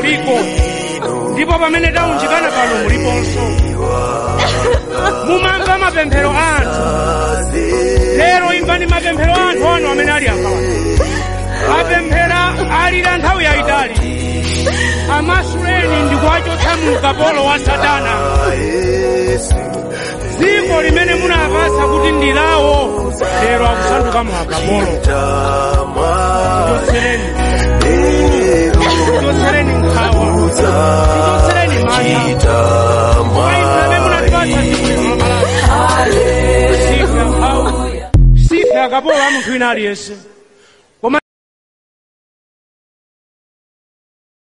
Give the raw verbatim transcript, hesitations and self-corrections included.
muliko, ndipo pamene taunjikana pano muliponso. Mumamva mapemphero anthu. Lero imvani mapemphero anthu anu amene ali apa. Apemphera alira nthawi yayitali. Amasuleni ndikuwachotsa mu ukapolo wa Satana. Dziko limene munapatsa kuti ndilawo lero akusanduka mu ukapolo. Tichotsereni. Tichotsereni nkhawa. Tichotsereni mantha. Mwaimene munatipatsa dziko lino. Sife akapolo a munthu wina aliyense.